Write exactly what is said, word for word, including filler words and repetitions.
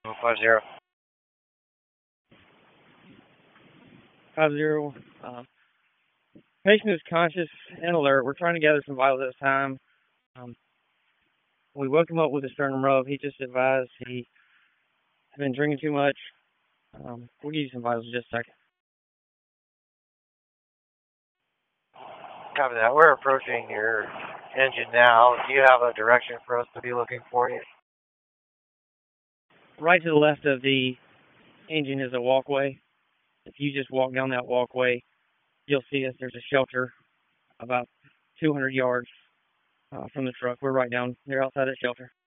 Five zero. Five zero. Uh, patient is conscious and alert. We're trying to gather some vitals at this time. Um, we woke him up with a sternum rub. He just advised he had been drinking too much. Um, we'll give you some vitals in just a second. Copy that. We're approaching your engine now. Do you have a direction for us to be looking for you? Right to the left of the engine is a walkway. If you just walk down that walkway, you'll see us. There's a shelter about two hundred yards uh, from the truck. We're right down there outside the shelter.